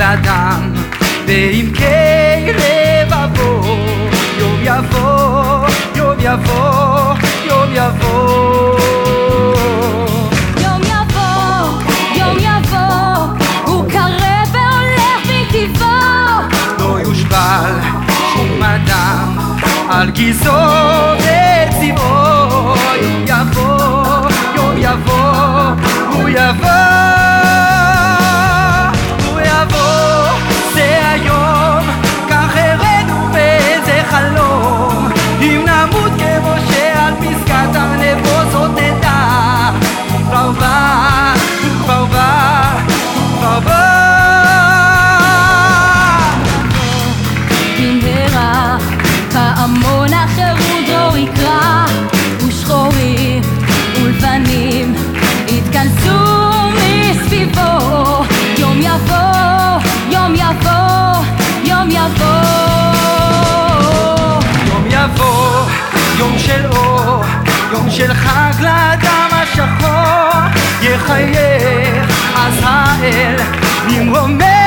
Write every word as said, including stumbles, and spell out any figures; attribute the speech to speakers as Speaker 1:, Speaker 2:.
Speaker 1: לדם בעמקי לבבו. יום יבוא, יום יבוא, יום יבוא.
Speaker 2: יום יבוא, יום יבוא, הוא קרב והולך בטבעו.
Speaker 1: לא יושפל שום אדם על גזעו וצבעו. יום יבוא, יום יבוא, הוא יבוא. הוא יבוא, זה היום, כך הראינו באיזה חלום. אם נמות כמו שעל פסקת הנבו זאת נדע. הוא כבר בא, הוא כבר בא, הוא כבר בא.
Speaker 2: במהרה פעמון החירות דרור יקרא, ושחורים ולבנים התכנסו מסביבו. יום יבוא, יום יבוא, יום יבוא.
Speaker 1: יום יבוא, יום של אור, יום של חג לאדם השחור. יחייך אז האל ממרומי